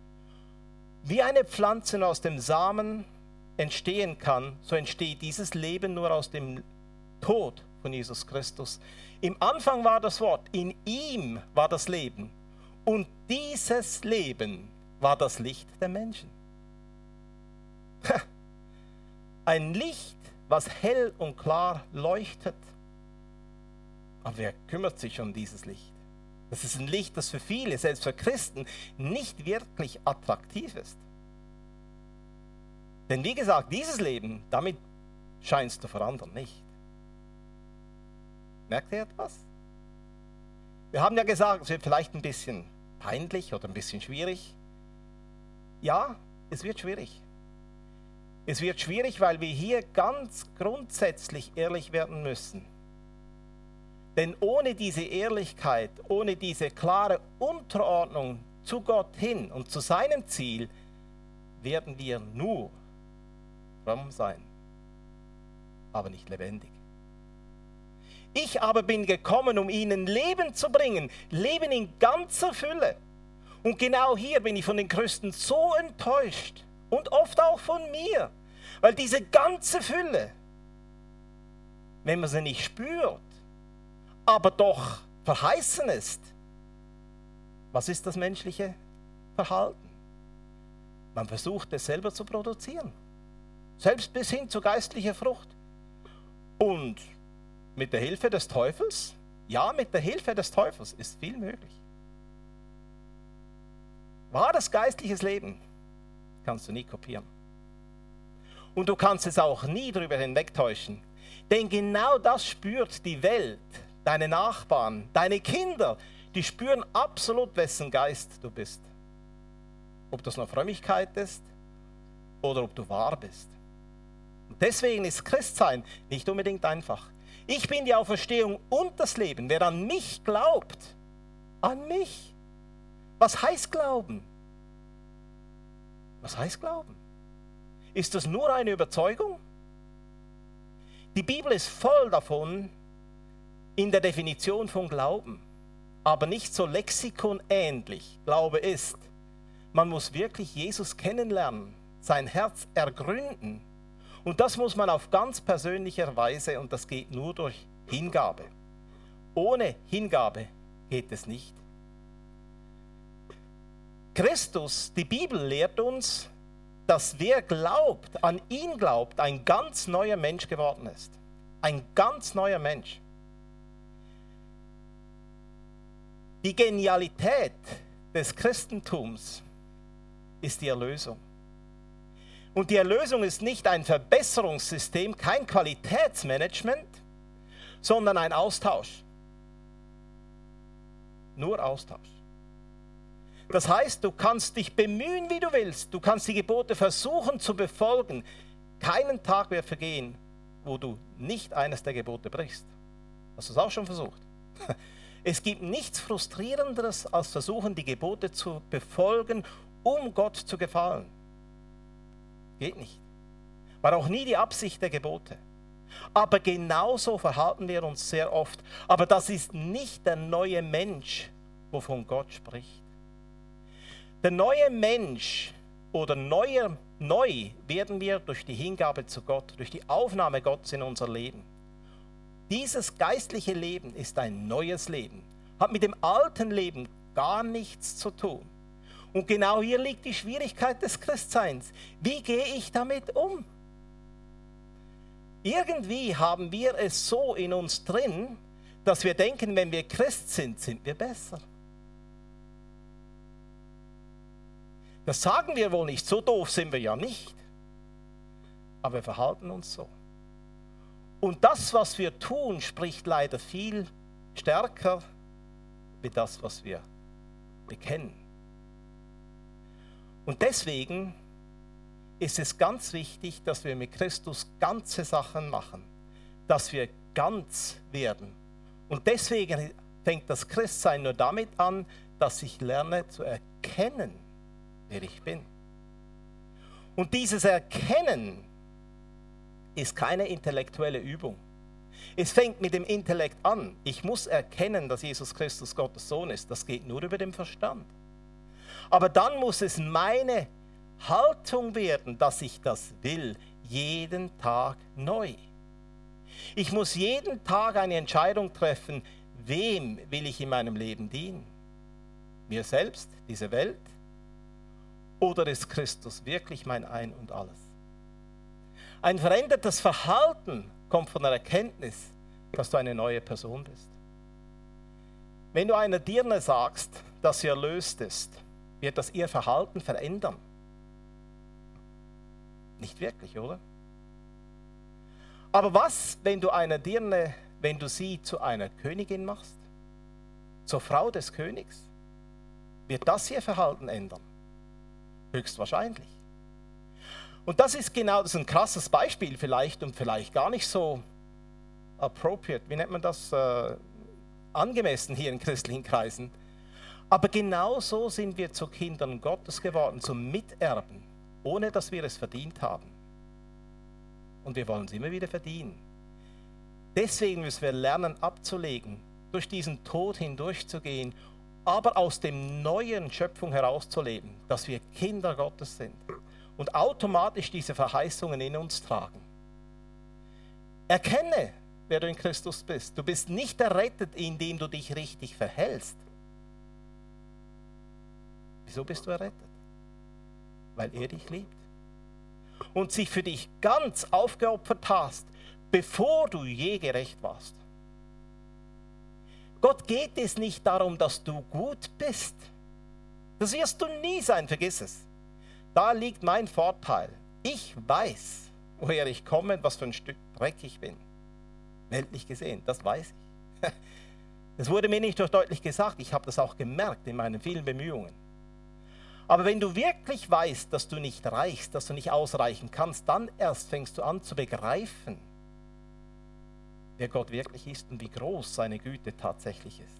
Speaker 3: Wie eine Pflanze nur aus dem Samen entstehen kann, so entsteht dieses Leben nur aus dem Tod von Jesus Christus. Im Anfang war das Wort, in ihm war das Leben. Und dieses Leben war das Licht der Menschen. Ein Licht, was hell und klar leuchtet. Aber wer kümmert sich um dieses Licht? Das ist ein Licht, das für viele, selbst für Christen, nicht wirklich attraktiv ist. Denn wie gesagt, dieses Leben, damit scheinst du vor anderen nicht. Merkt ihr etwas? Wir haben ja gesagt, es wird vielleicht ein bisschen peinlich oder ein bisschen schwierig. Ja, es wird schwierig. Es wird schwierig, weil wir hier ganz grundsätzlich ehrlich werden müssen. Denn ohne diese Ehrlichkeit, ohne diese klare Unterordnung zu Gott hin und zu seinem Ziel, werden wir nur fromm sein, aber nicht lebendig. Ich aber bin gekommen, um ihnen Leben zu bringen, Leben in ganzer Fülle. Und genau hier bin ich von den Christen so enttäuscht und oft auch von mir, weil diese ganze Fülle, wenn man sie nicht spürt, aber doch verheißen ist, was ist das menschliche Verhalten? Man versucht es selber zu produzieren, selbst bis hin zu geistlicher Frucht. Und mit der Hilfe des Teufels, ja, mit der Hilfe des Teufels ist viel möglich. Wahres geistliches Leben kannst du nie kopieren. Und du kannst es auch nie darüber hinwegtäuschen. Denn genau das spürt die Welt, deine Nachbarn, deine Kinder, die spüren absolut, wessen Geist du bist. Ob das nur Frömmigkeit ist oder ob du wahr bist. Und deswegen ist Christsein nicht unbedingt einfach. Ich bin die Auferstehung und das Leben. Wer an mich glaubt, an mich. Was heißt Glauben? Was heißt Glauben? Ist das nur eine Überzeugung? Die Bibel ist voll davon in der Definition von Glauben, aber nicht so lexikonähnlich. Glaube ist. Man muss wirklich Jesus kennenlernen, sein Herz ergründen. Und das muss man auf ganz persönlicher Weise und das geht nur durch Hingabe. Ohne Hingabe geht es nicht. Christus, die Bibel lehrt uns, dass wer glaubt, an ihn glaubt, ein ganz neuer Mensch geworden ist. Ein ganz neuer Mensch. Die Genialität des Christentums ist die Erlösung. Und die Erlösung ist nicht ein Verbesserungssystem, kein Qualitätsmanagement, sondern ein Austausch. Nur Austausch. Das heißt, du kannst dich bemühen, wie du willst. Du kannst die Gebote versuchen zu befolgen. Keinen Tag wird vergehen, wo du nicht eines der Gebote brichst. Hast du es auch schon versucht? Es gibt nichts Frustrierenderes, als versuchen, die Gebote zu befolgen, um Gott zu gefallen. Geht nicht. War auch nie die Absicht der Gebote. Aber genauso verhalten wir uns sehr oft. Aber das ist nicht der neue Mensch, wovon Gott spricht. Der neue Mensch oder neuer, neu werden wir durch die Hingabe zu Gott, durch die Aufnahme Gottes in unser Leben. Dieses geistliche Leben ist ein neues Leben, hat mit dem alten Leben gar nichts zu tun. Und genau hier liegt die Schwierigkeit des Christseins. Wie gehe ich damit um? Irgendwie haben wir es so in uns drin, dass wir denken, wenn wir Christ sind, sind wir besser. Das sagen wir wohl nicht, so doof sind wir ja nicht. Aber wir verhalten uns so. Und das, was wir tun, spricht leider viel stärker wie das, was wir bekennen. Und deswegen ist es ganz wichtig, dass wir mit Christus ganze Sachen machen, dass wir ganz werden. Und deswegen fängt das Christsein nur damit an, dass ich lerne zu erkennen, wer ich bin. Und dieses Erkennen ist keine intellektuelle Übung. Es fängt mit dem Intellekt an. Ich muss erkennen, dass Jesus Christus Gottes Sohn ist. Das geht nur über den Verstand. Aber dann muss es meine Haltung werden, dass ich das will, jeden Tag neu. Ich muss jeden Tag eine Entscheidung treffen, wem will ich in meinem Leben dienen? Mir selbst, diese Welt? Oder ist Christus wirklich mein Ein und Alles? Ein verändertes Verhalten kommt von der Erkenntnis, dass du eine neue Person bist. Wenn du einer Dirne sagst, dass sie erlöst ist, wird das ihr Verhalten verändern. Nicht wirklich, oder? Aber was, wenn du einer Dirne, wenn du sie zu einer Königin machst? Zur Frau des Königs? Wird das ihr Verhalten ändern? Höchstwahrscheinlich. Und das ist genau, das ist ein krasses Beispiel vielleicht und vielleicht gar nicht so appropriate, wie nennt man das, äh, angemessen hier in christlichen Kreisen. Aber genau so sind wir zu Kindern Gottes geworden, zu Miterben, ohne dass wir es verdient haben. Und wir wollen es immer wieder verdienen. Deswegen müssen wir lernen abzulegen, durch diesen Tod hindurchzugehen, aber aus dem neuen Schöpfung herauszuleben, dass wir Kinder Gottes sind und automatisch diese Verheißungen in uns tragen. Erkenne, wer du in Christus bist. Du bist nicht errettet, indem du dich richtig verhältst. Wieso bist du errettet? Weil er dich liebt und sich für dich ganz aufgeopfert hast, bevor du je gerecht warst. Gott geht es nicht darum, dass du gut bist. Das wirst du nie sein, vergiss es. Da liegt mein Vorteil. Ich weiß, woher ich komme und was für ein Stück Dreck ich bin. Weltlich gesehen, das weiß ich. Es wurde mir nicht deutlich gesagt, ich habe das auch gemerkt in meinen vielen Bemühungen. Aber wenn du wirklich weißt, dass du nicht reichst, dass du nicht ausreichen kannst, dann erst fängst du an zu begreifen, wer Gott wirklich ist und wie groß seine Güte tatsächlich ist.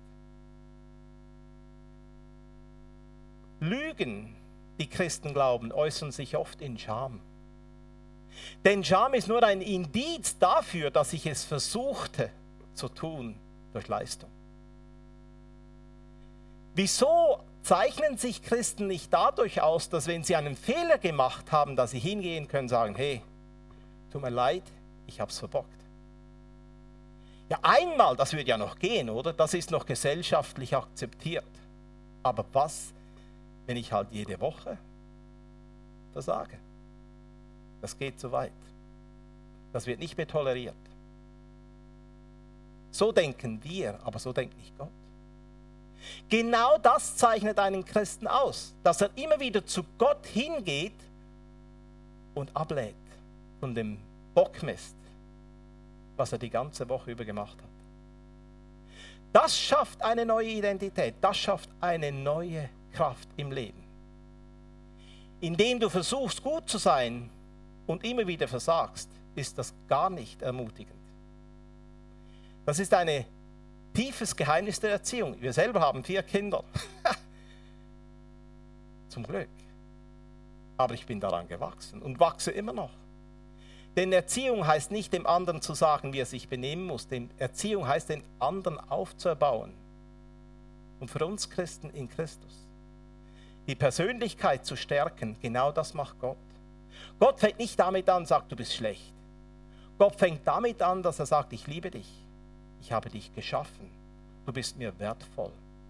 Speaker 3: Lügen, die Christen glauben, äußern sich oft in Scham. Denn Scham ist nur ein Indiz dafür, dass ich es versuchte zu tun durch Leistung. Wieso
Speaker 2: zeichnen sich Christen nicht dadurch aus, dass wenn sie einen Fehler gemacht haben, dass sie hingehen können und sagen, hey, tut mir leid, ich habe es verbockt. Ja, einmal, das würde ja noch gehen, oder? Das ist noch gesellschaftlich akzeptiert. Aber was, wenn ich halt jede Woche versage? Das geht zu weit. Das wird nicht mehr toleriert. So denken wir, aber so denkt nicht Gott. Genau das zeichnet einen Christen aus, dass er immer wieder zu Gott hingeht und ablädt von dem Bockmist, was er die ganze Woche über gemacht hat. Das schafft eine neue Identität, das schafft eine neue Kraft im Leben. Indem du versuchst, gut zu sein und immer wieder versagst, ist das gar nicht ermutigend. Das ist ein tiefes Geheimnis der Erziehung. Wir selber haben vier Kinder. Zum Glück. Aber ich bin daran gewachsen und wachse immer noch. Denn Erziehung heißt nicht, dem anderen zu sagen, wie er sich benehmen muss. Denn Erziehung heißt, den anderen aufzubauen. Und für uns Christen in Christus. Die Persönlichkeit zu stärken, genau das macht Gott. Gott fängt nicht damit an, sagt, du bist schlecht. Gott fängt damit an, dass er sagt, ich liebe dich. Ich habe dich geschaffen. Du bist mir wertvoll.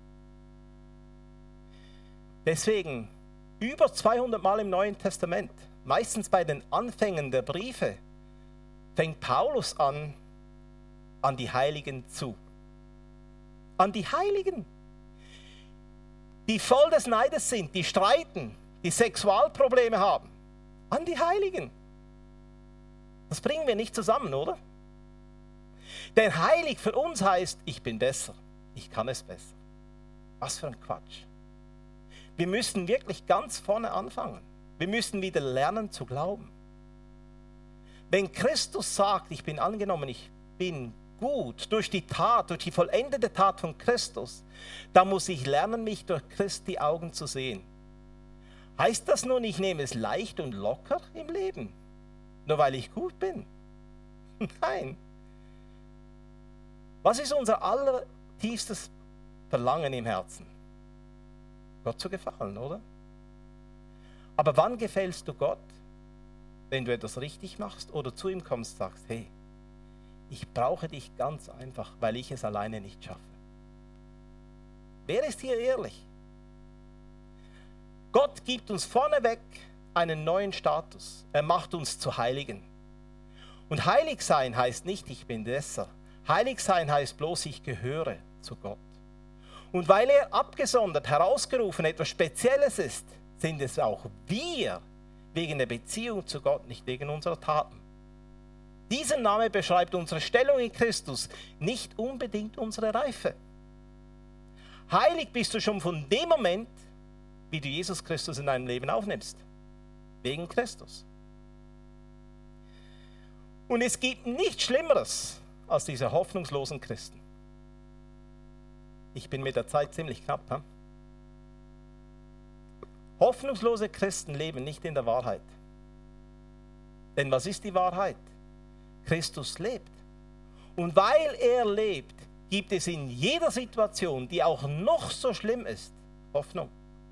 Speaker 2: Deswegen, über zweihundert Mal im Neuen Testament, meistens bei den Anfängen der Briefe, fängt Paulus an, an die Heiligen zu. An die Heiligen, die voll des Neides sind, die streiten, die Sexualprobleme haben. An die Heiligen. Das bringen wir nicht zusammen, oder? Denn heilig für uns heißt, ich bin besser, ich kann es besser. Was für ein Quatsch. Wir müssen wirklich ganz vorne anfangen. Wir müssen wieder lernen zu glauben. Wenn Christus sagt, ich bin angenommen, ich bin gut, durch die Tat, durch die vollendete Tat von Christus, dann muss ich lernen, mich durch Christi Augen zu sehen. Heißt das nun, ich nehme es leicht und locker im Leben? Nur weil ich gut bin? Nein. Was ist unser allertiefstes Verlangen im Herzen? Gott zu gefallen, oder? Aber wann gefällst du Gott? Wenn du etwas richtig machst oder zu ihm kommst und sagst, hey, ich brauche dich ganz einfach, weil ich es alleine nicht schaffe. Wer ist hier ehrlich? Gott gibt uns vorneweg einen neuen Status. Er macht uns zu Heiligen. Und heilig sein heißt nicht, ich bin besser. Heilig sein heißt bloß, ich gehöre zu Gott. Und weil er abgesondert, herausgerufen etwas Spezielles ist, sind es auch wir wegen der Beziehung zu Gott, nicht wegen unserer Taten. Dieser Name beschreibt unsere Stellung in Christus, nicht unbedingt unsere Reife. Heilig bist du schon von dem Moment, wie du Jesus Christus in deinem Leben aufnimmst. Wegen Christus. Und es gibt nichts Schlimmeres als diese hoffnungslosen Christen. Ich bin mit der Zeit ziemlich knapp. Hm? Hoffnungslose Christen leben nicht in der Wahrheit. Denn was ist die Wahrheit? Christus lebt. Und weil er lebt, gibt es in jeder Situation, die auch noch so schlimm ist, Hoffnung.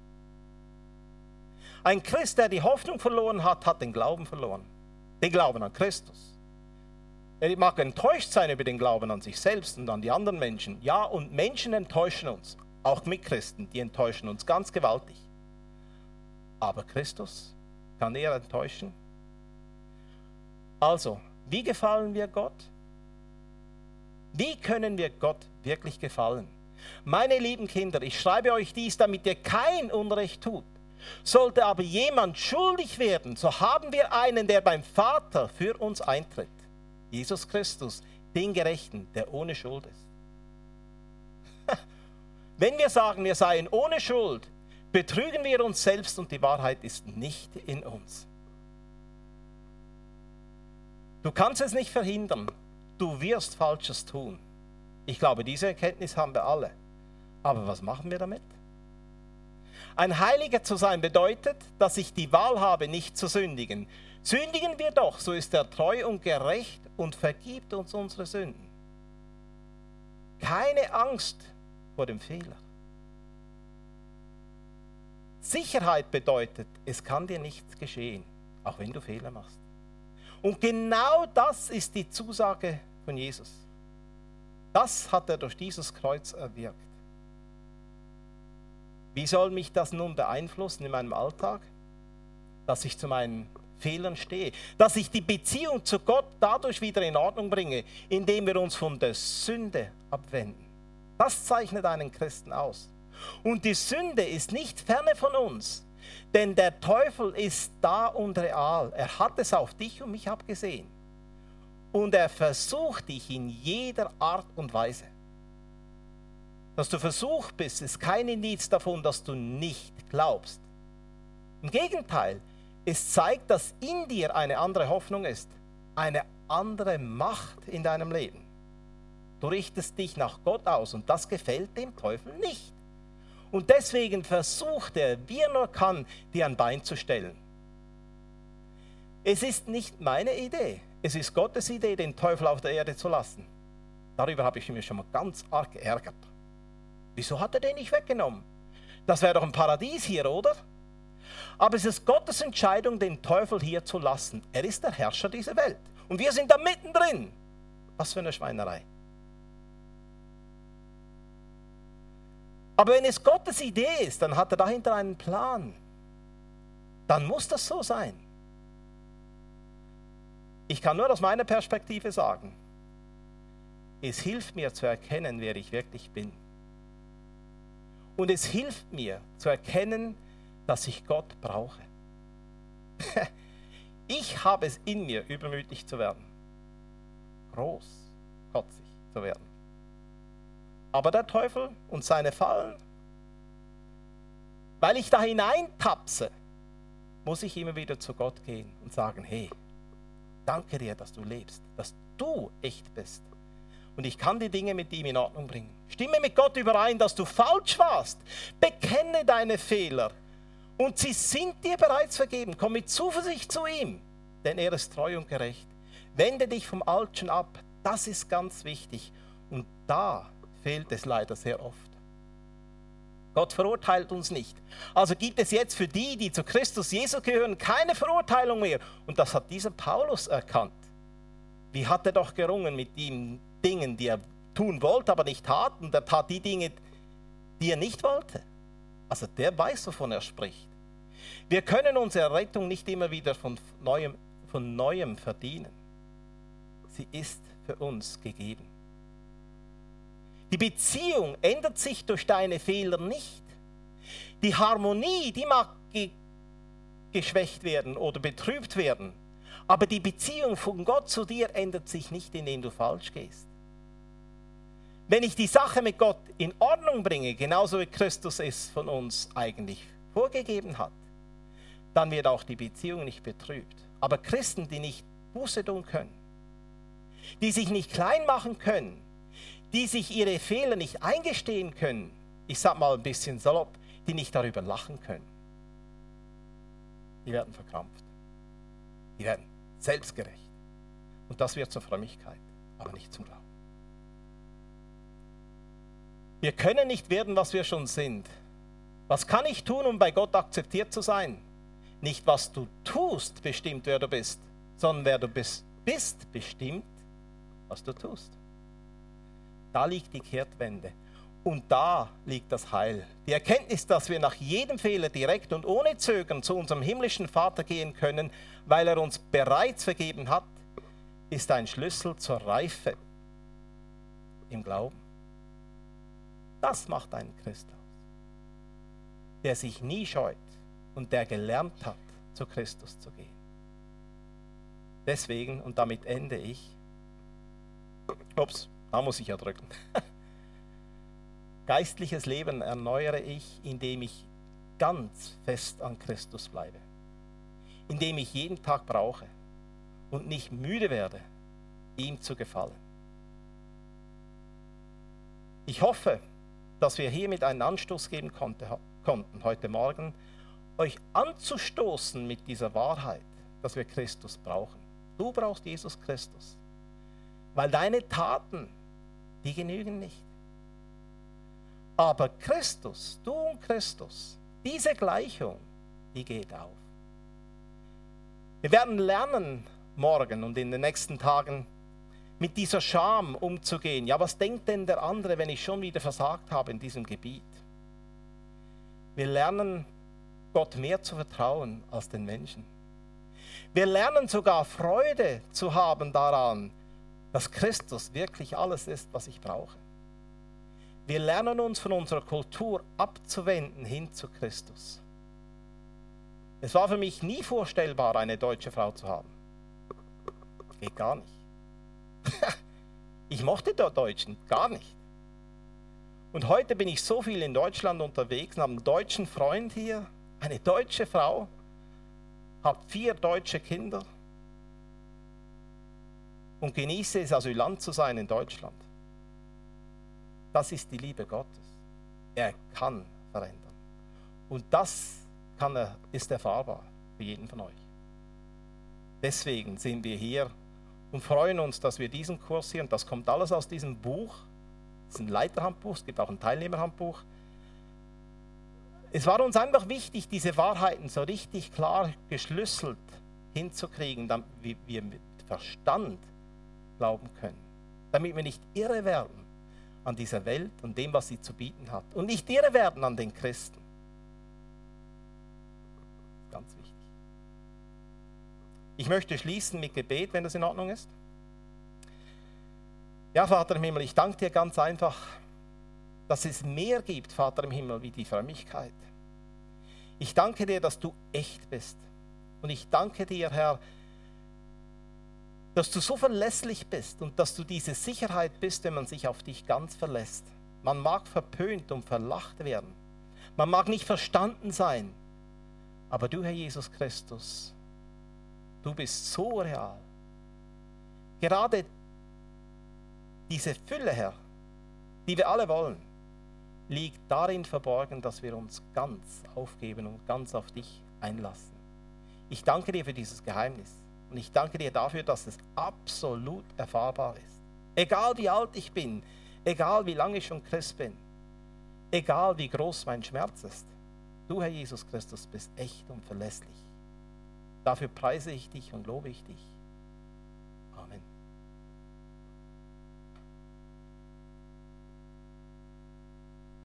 Speaker 2: Ein Christ, der die Hoffnung verloren hat, hat den Glauben verloren. Den Glauben an Christus. Er mag enttäuscht sein über den Glauben an sich selbst und an die anderen Menschen. Ja, und Menschen enttäuschen uns. Auch Mitchristen, die enttäuschen uns ganz gewaltig. Aber Christus, kann er enttäuschen? Also, wie gefallen wir Gott? Wie können wir Gott wirklich gefallen? Meine lieben Kinder, ich schreibe euch dies, damit ihr kein Unrecht tut. Sollte aber jemand schuldig werden, so haben wir einen, der beim Vater für uns eintritt. Jesus Christus, den Gerechten, der ohne Schuld ist. Wenn wir sagen, wir seien ohne Schuld, betrügen wir uns selbst und die Wahrheit ist nicht in uns. Du kannst es nicht verhindern. Du wirst Falsches tun. Ich glaube, diese Erkenntnis haben wir alle. Aber was machen wir damit? Ein Heiliger zu sein bedeutet, dass ich die Wahl habe, nicht zu sündigen. Sündigen wir doch, so ist er treu und gerecht und vergibt uns unsere Sünden. Keine Angst vor dem Fehler.
Speaker 3: Sicherheit bedeutet, es kann dir nichts geschehen, auch wenn du Fehler machst. Und genau das ist die Zusage von Jesus. Das hat er durch dieses Kreuz erwirkt. Wie soll mich das nun beeinflussen in meinem Alltag? Dass ich zu meinen Fehlern stehe, dass ich die Beziehung zu Gott dadurch wieder in Ordnung bringe, indem wir uns von der Sünde abwenden. Das zeichnet einen Christen aus. Und die Sünde ist nicht ferne von uns, denn der Teufel ist da und real. Er hat es auf dich und mich abgesehen. Und er versucht dich in jeder Art und Weise. Dass du versucht bist, ist kein Indiz davon, dass du nicht glaubst. Im Gegenteil, es zeigt, dass in dir eine andere Hoffnung ist, eine andere Macht in deinem Leben. Du richtest dich nach Gott aus und das gefällt dem Teufel nicht. Und deswegen versucht er, wie er nur kann, dir ein Bein zu stellen. Es ist nicht meine Idee, es ist Gottes Idee, den Teufel auf der Erde zu lassen. Darüber habe ich mich schon mal ganz arg geärgert. Wieso hat er den nicht weggenommen? Das wäre doch ein Paradies hier, oder? Aber es ist Gottes Entscheidung, den Teufel hier zu lassen. Er ist der Herrscher dieser Welt. Und wir sind da mittendrin. Was für eine Schweinerei. Aber wenn es Gottes Idee ist, dann hat er dahinter einen Plan. Dann muss das so sein. Ich kann nur aus meiner Perspektive sagen, es hilft mir zu erkennen, wer ich wirklich bin. Und es hilft mir zu erkennen, dass ich Gott brauche. Ich habe es in mir, übermütig zu werden. Großkotzig zu werden. Aber der Teufel und seine Fallen, weil ich da hineintapse, muss ich immer wieder zu Gott gehen und sagen, hey, danke dir, dass du lebst, dass du echt bist. Und ich kann die Dinge mit ihm in Ordnung bringen. Stimme mit Gott überein, dass du falsch warst. Bekenne deine Fehler. Und sie sind dir bereits vergeben. Komm mit Zuversicht zu ihm, denn er ist treu und gerecht. Wende dich vom Alten ab. Das ist ganz wichtig. Und da fehlt es leider sehr oft. Gott verurteilt uns nicht. Also gibt es jetzt für die, die zu Christus Jesus gehören, keine Verurteilung mehr. Und das hat dieser Paulus erkannt. Wie hat er doch gerungen mit den Dingen, die er tun wollte, aber nicht tat. Und er tat die Dinge, die er nicht wollte. Also der weiß, wovon er spricht. Wir können unsere Rettung nicht immer wieder von neuem, von neuem verdienen. Sie ist für uns gegeben. Die Beziehung ändert sich durch deine Fehler nicht. Die Harmonie, die mag ge- geschwächt werden oder betrübt werden. Aber die Beziehung von Gott zu dir ändert sich nicht, indem du falsch gehst. Wenn ich die Sache mit Gott in Ordnung bringe, genauso wie Christus es von uns eigentlich vorgegeben hat, dann wird auch die Beziehung nicht betrübt. Aber Christen, die nicht Buße tun können, die sich nicht klein machen können, die sich ihre Fehler nicht eingestehen können, ich sag mal ein bisschen salopp, die nicht darüber lachen können, die werden verkrampft. Die werden selbstgerecht. Und das wird zur Frömmigkeit, aber nicht zum Glauben. Wir können nicht werden, was wir schon sind. Was kann ich tun, um bei Gott akzeptiert zu sein? Nicht, was du tust, bestimmt, wer du bist, sondern wer du bist, bist bestimmt, was du tust. Da liegt die Kehrtwende. Und da liegt das Heil. Die Erkenntnis, dass wir nach jedem Fehler direkt und ohne Zögern zu unserem himmlischen Vater gehen können, weil er uns bereits vergeben hat, ist ein Schlüssel zur Reife im Glauben. Das macht einen Christ aus, der sich nie scheut und der gelernt hat, zu Christus zu gehen. Deswegen, und damit ende ich, ups, da muss ich ja drücken, geistliches Leben erneuere ich, indem ich ganz fest an Christus bleibe, indem ich jeden Tag brauche und nicht müde werde, ihm zu gefallen. Ich hoffe, dass wir hiermit einen Anstoß geben konnte, konnten, heute Morgen, euch anzustoßen mit dieser Wahrheit, dass wir Christus brauchen. Du brauchst Jesus Christus, weil deine Taten, die genügen nicht. Aber Christus, du und Christus,
Speaker 2: Diese Gleichung, die geht auf. Wir werden lernen morgen und in den nächsten Tagen mit dieser Scham umzugehen. Ja, was denkt denn der andere, wenn ich schon wieder versagt habe in diesem Gebiet? Wir lernen, Gott mehr zu vertrauen als den Menschen. Wir lernen sogar Freude zu haben daran, dass Christus wirklich alles ist, was ich brauche. Wir lernen uns von unserer Kultur abzuwenden hin zu Christus. Es war für mich nie vorstellbar, eine deutsche Frau zu haben. Geht gar nicht. Ich mochte die Deutschen gar nicht. Und heute bin ich so viel in Deutschland unterwegs und habe einen deutschen Freund hier, eine deutsche Frau, habe vier deutsche Kinder und genieße es, Asylant zu sein in Deutschland. Das ist die Liebe Gottes. Er kann verändern. Und das kann er, ist erfahrbar für jeden von euch. Deswegen sind wir hier und freuen uns, dass wir diesen Kurs hier, und das kommt alles aus diesem Buch, es ist ein Leiterhandbuch, es gibt auch ein Teilnehmerhandbuch. Es war uns einfach wichtig, diese Wahrheiten so richtig klar geschlüsselt hinzukriegen, damit wir mit Verstand glauben können. Damit wir nicht irre werden an dieser Welt und dem, was sie zu bieten hat. Und nicht irre werden an den Christen. Ganz wichtig. Ich möchte schließen mit Gebet, wenn das in Ordnung ist. Ja, Vater im Himmel, ich danke dir ganz einfach, dass es mehr gibt, Vater im Himmel, wie die Frömmigkeit. Ich danke dir, dass du echt bist. Und ich danke dir, Herr, dass du so verlässlich bist und dass du diese Sicherheit bist, wenn man sich auf dich ganz verlässt. Man mag verpönt und verlacht werden. Man mag nicht verstanden sein. Aber du, Herr Jesus Christus, du bist so real. Gerade diese Fülle, Herr, die wir alle wollen, liegt darin verborgen, dass wir uns ganz aufgeben und ganz auf dich einlassen. Ich danke dir für dieses Geheimnis. Und ich danke dir dafür, dass es absolut erfahrbar ist. Egal wie alt ich bin, egal wie lange ich schon Christ bin, egal wie groß mein Schmerz ist, du, Herr Jesus Christus, bist echt und verlässlich. Dafür preise ich dich und lobe ich dich.